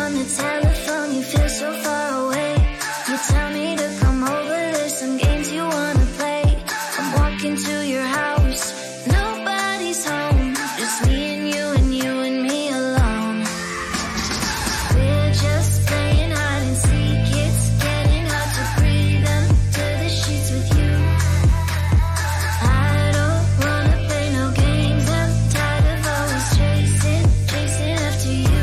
on the telephone, you feel so far away. You tell me to come over, there's some games you wanna play. I'm walking to your house, nobody's home, just me and you and you and me alone. We're just playing hide and seek, it's getting hard to breathe under the sheets with you. I don't wanna play no games, I'm tired of always chasing after you.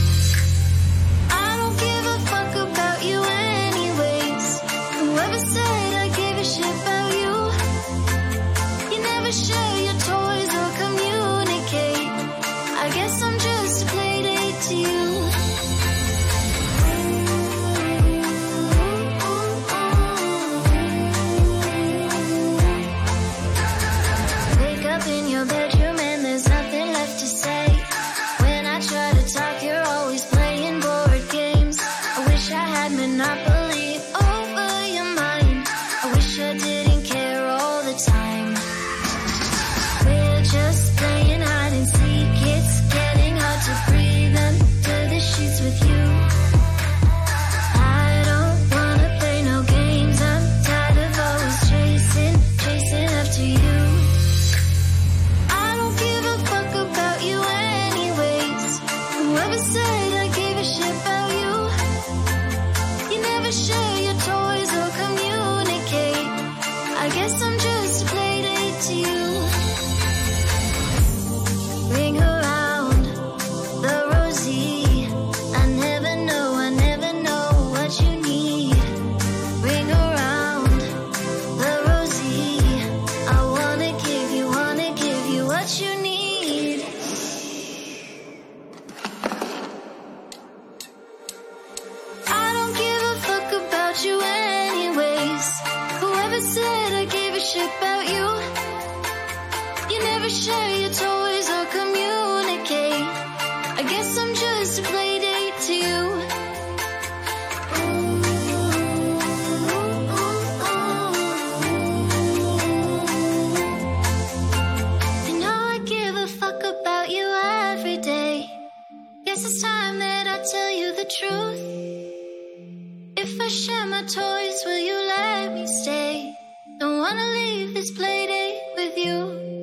I don't give a fuck about you anyways. Whoever said I gave a shit about you, you never share your toys or communicate. I guess I'm just a playdate to you. Wake up in your bedroom and there's nothing left to say. When I try to talk, you're always playing board games. I wish I had Monopoly over your mind. I wish I didn't care all the time. We're just playing hide and seek, it's getting hard to breathe under the sheets with you. I don't wanna play no games, I'm tired of always chasing after you. I don't give a fuck about you anyways. Whoever said I gave a shit about you, you never share your toys or communicate. I guess I'm just a playdate to you. Ring around the rosy, I never know what you need. Ring around the rosy, I wanna give you what you need. I don't give a fuck about you anyways. Whoever said I gave a shit about you, you never share your toys or communicate. I guess I'm just a playdate to you. You know I give a fuck about you every day. Guess it's time that I tell you the truth. If I share my toys, will you let me stay? Don't wanna leave this playdate with you.